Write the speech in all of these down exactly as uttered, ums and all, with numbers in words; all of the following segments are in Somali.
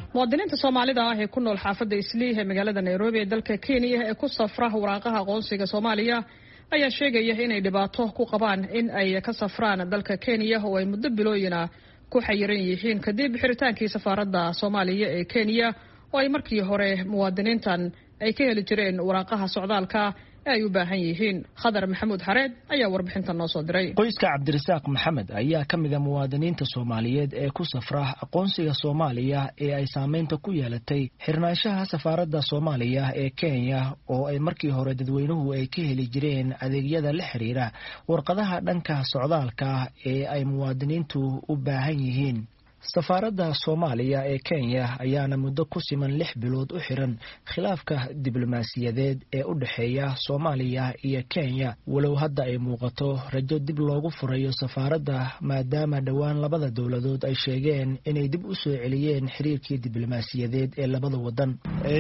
muwaadiniinta Soomaalida ah ee ku nool xaafadda Islii ee magaalada Nairobi ee dalka Kenya ee ku safra waraaqaha aqoonsiga Soomaaliya ayaa sheegaya inay dhibaato ku qabaan in ay ka safraan dalka Kenya oo ay muddo bilooyin ah ku xayiran yihiin kadib xiritaankii safaaradda Soomaaliya ee Kenya oo ay markii hore muwaadiniintan ay ka heli jireen waraaqaha socdaalka ay u baahan yihiin. Khadar Maxamuud Xareed ayaa warbixintan noo soo diray. Qoyska Cabdirasaaq Maxamed ayaa ka mid ah muwaadiniinta Soomaaliyeed ee ku safra aqoonsiga Soomaaliya ee ay saameynta ku yeelatay xirnaanshaha safaaradda Soomaaliya ee Kenya oo ay markii hore dadweynuhu ay ka heli jireen adeegyada la xiriira warqadaha dhanka socdaalka ee ay muwaadiniintu u baahan yihiin. safaaradda Soomaaliya ee Kenya ayaana muddo ku siman lix bilood u xiran khilaafka diblomaasiyadeed ee u dhaxeeya Soomaaliya iyo Kenya walow hadda ay muuqato rajo dib loogu furayo safaaradda maadaama dhawaan labada dowladood ay sheegeen inay dib u soo celiyeen xiriirkii diblomaasiyadeed ee labada wadan.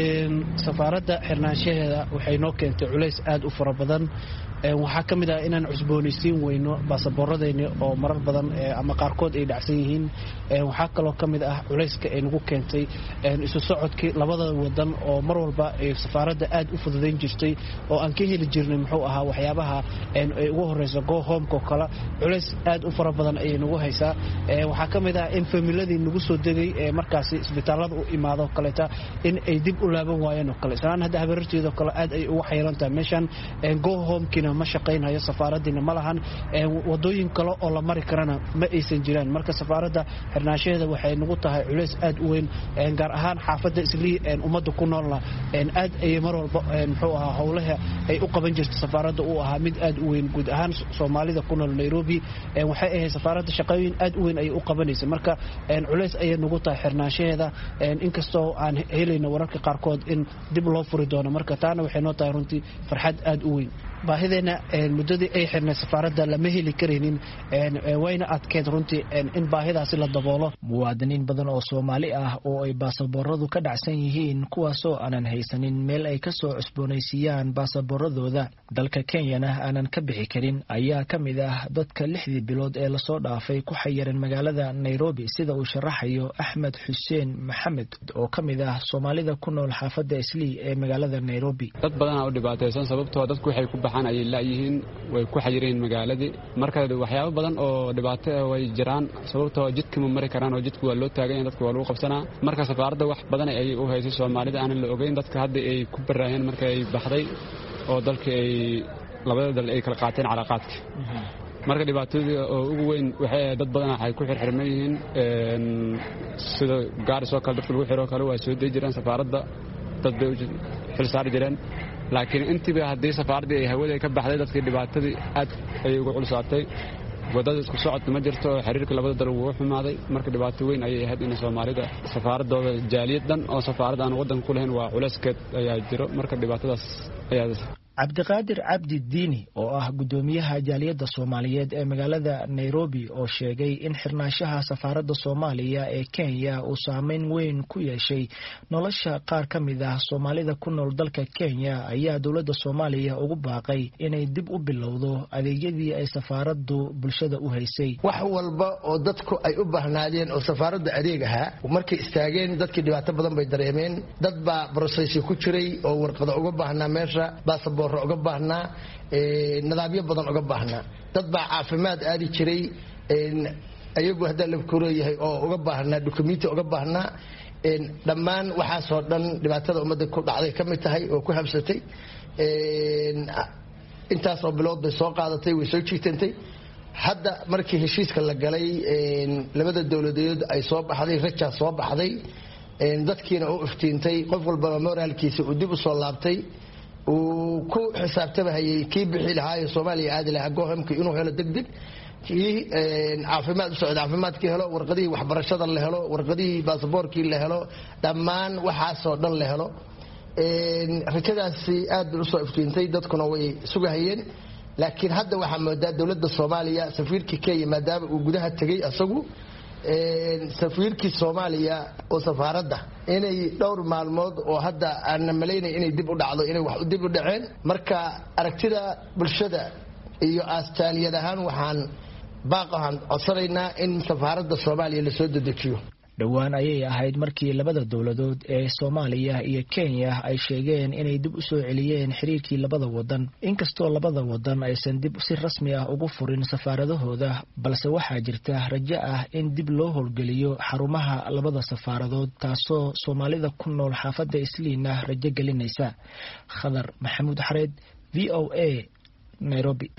safaaradda xirnaanshaheeda waxay noo keentay culays aad u fara badan waxaa ka mid ah inaan cusboonaysiin weyno baasaboorradeena oo marar badan ama qaarkood ay dhacsan yihiin. waxaa kaloo ka mid ah culayska ay nagu keentay isu socodkii labada wadan oo mar walba ay safaaradda aad u fududayn jirtay oo aan ka heli jirnay muxuu ahaa waxyaabaha ay ugu horeyso go homeko kale culays aad u fara badan ayay nagu haysaa. waxaa ka mid ah in familiadii nagu soo degay ee markaasi isbitaalada u imaado kaleeta in ay dib u laaban waayeen oo kale islaan hadda habeerteedoo kale aad ay ugu xayiran tahay meeshan go homekina ma shaqaynayo safaaraddina ma lahan wadooyin kale oo la mari karana ma aysan jiraan. marka safaaradda xirnaanshaheeda waxay nagu tahay culays aad u weyn gaar ahaan xaafadda Islii ummadda ku noolna aad ay mar walba muxuu ahaa howlaha ay u qaban jirtay safaaradda uu ahaa mid aad u weyn guud ahaan Soomaalida ku nool Nairobi waxay ahayd safaaradda shaqooyin aad u weyn ay u qabanaysaa. marka culays ay nagu tahay xirnaanshaheeda inkastoo aan helayno wararka qaarkood in dib loo furi doono. marka taana waxay noo tahay runtii farxad aad u weyn. baahideena muddadii ay xirnay safaaradda lama heli karaynin wayna adkeed runtii in baahidaasi la daboolo. muwaadiniin badan oo Soomaali ah oo ay baasaboorradu ka dhacsan yihiin kuwaasoo aanan haysanin meel ay ka soo cusboonaysiiyaan baasaboorradooda dalka Kenyana aanan ka bixi karin ayaa ka mid ah dadka lixdii bilood ee lasoo dhaafay ku xayiran magaalada Nairobi sida uu sharaxayo Axmed Xuseen Maxamed oo ka mid ah Soomaalida ku nool xaafadda Islii ee magaalada Nairobi. dad badan oo dhibaataysan sababtoo dadku waxay ku baxaan ay laayihiin way ku xayireen magaaladii. marka waxyaabo badan oo dhibaato ah way jiraan sababtoo jidka ma mari karaan oo jidku waa loo taagan dadku waa lagu qabsanaa. marka safaaradda wax badan ay u haysay Soomaalida aan la ogeyn dadka hadda ay ku baraayeen marka ay baxday oo dalka ay labada dal ay kala qaateen calaaqaadka. marka dhibaatooyinka oo ugu weyn waxay dad badan ay ku xirxirman yihiin sida gaarisoo kale dadku lagu xiro kale waa soo deey jireen safaaradda dad bay xil saar jireen. laakiin intiiba haddii safaaradda ay hawada ka baxday dadkii dhibaatadii aad ay uga culsaatay wadada isku socod ma jirto xiriirka labada dal wuu xumaaday. marka dhibaato weyn ayay ahayd in Soomaalida safaaradooda jaaliyadan oo safaaradda aan wadan ku lahayn waa culayskeed ayaa jiro. marka dhibaatadaas ayaa Cabdiqaadir Cabdi Diini oo ah gudoomiyaha jaaliyadda Soomaaliyeed ee magaalada Nairobi oo sheegay in xirnaanshaha safaaradda Soomaaliya ee Kenya uu saameyn weyn ku yeeshay nolosha qaar ka mid ah Soomaalida ku nool dalka Kenya ayaa dowladda Soomaaliya ugu baaqay inay dib u bilowdo adeegyadii ay safaaraddu bulshada u haysay. wax walba oo dadku ay u baahnaadeen oo safaaradda adeeg ahaa markay istaageen dadkii dhibaato badan bay dareemeen. dad baa process ku jiray oo warqado uga baahnaa meesha baasaboor uga baahnaa nidaamyo badan uga baahnaa. dad baa caafimaad aadi jiray ayagu hadda la kuleeyahay oo uga baahnaa dukumiinti uga baahnaa. dhammaan waxaasoo dhan dhibaatada ummadda ku dhacday ka mid tahay oo ku habsatay. intaasoo bilood bay soo qaadatay way soo jiitantay. hadda markii heshiiska la galay labada dowladood ay soo baxday rajaa soo baxday dadkiina u iftiintay qof walbaba moraalkiisa uu dib u soo laabtay uu ku xisaabtamahayay kii bixi lahaa ee Soomaaliya aadi lahaa go'aamka inuu helo degdeg kii caafimaad u socda caafimaadkii helo warqadii waxbarashada la helo warqadii baasaboorkii la helo dhammaan waxaasoo dhan la helo. rajadaasi aad u soo iftiintay dadkuna way sugahayeen. laakiin hadda waxaa moodaa dowladda Soomaaliya safiirkii Kenya maadaama uu gudaha tagay asagu safiirkii Soomaaliya oo safaaradda inay dhowr maalmood oo hadda aan malaynay inay dib u dhacdo inay wax dib u dhaceen. marka aragtida bulshada iyo aastaaliyad ahaan waxaan baaqahan codsanaynaa in safaaradda Soomaaliya la soo dedejiyo. dhowaan ayay ahayd markii labada dowladood ee Soomaaliya iyo Kenya ay sheegeen inay dib u soo celiyeen xiriirkii labada wadan inkastoo labada wadan aysan dib si rasmi ah ugu furin safaaradahooda balse waxaa jirta rajo ah in dib loo howlgeliyo xarumaha labada safaaradood taasoo Soomaalida ku nool xaafadda Isliina rajo gelinaysa. Khadar Maxamuud Xareed, V O A, Nairobi.